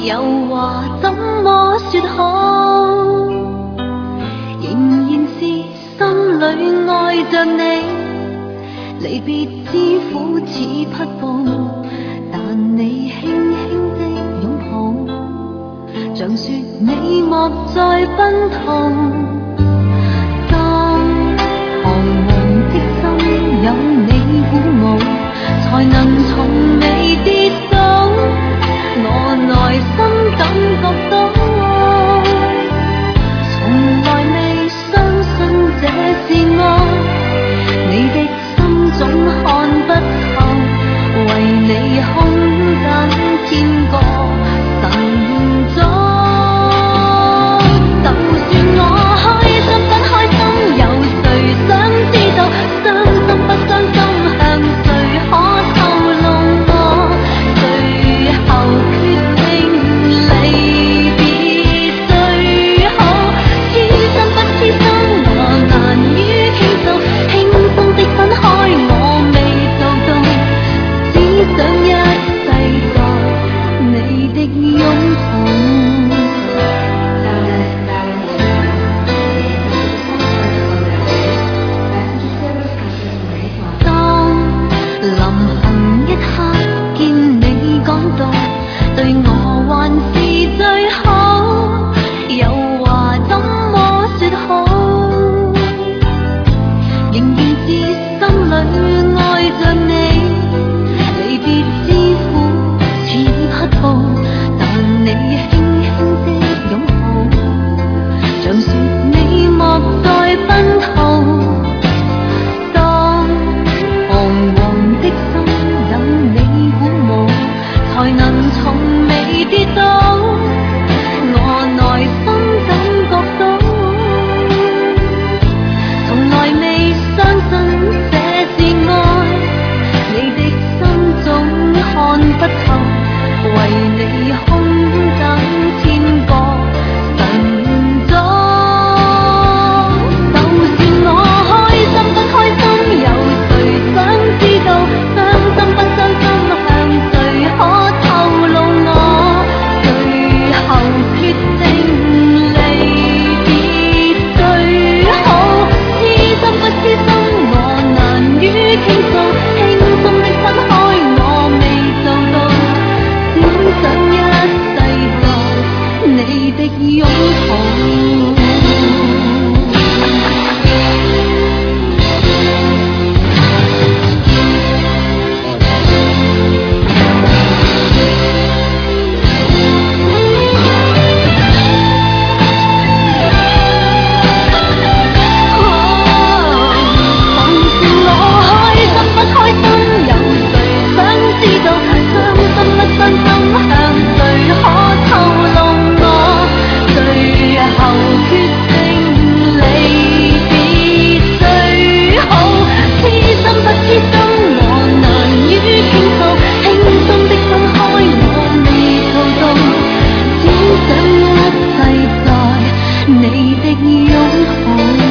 又话怎么说好？仍然是心里爱着你，离别之苦似匹布，但你轻轻的拥抱，像说你莫再奔逃。当彷徨的心有你鼓舞，才能从未跌倒。我内心感觉到，从来未相信这是爱，你的心总看不透，为你空等天国神早。就算我开心不开心，有谁想知道？伤心不伤心，向谁可透露我？最后决定离别最好，痴心不痴心，我难于倾诉，轻松的分开我未做到，只想一世在你的拥抱。临行一刻见你讲到，对我还是最好，又话怎么说好？仍然是心里爱着你，离别之苦似匹布，但你轻轻的拥抱，像说你莫再奔逃。才能從未跌倒，我內心感覺到，從來未相信這是愛，你的心總看不透，為你空等天國神早。就算我開心不開心，有誰想知道？傷心不傷心，向誰可透露我？最後決定離別最好，痴心不痴心，我難於傾訴，輕鬆的分開我未做到，只想一世在你的擁抱。伤心向誰可透露我？最後決定離別最好，痴心不痴心，我難於傾訴，輕鬆的分開我未做到，只想一世在你的擁抱。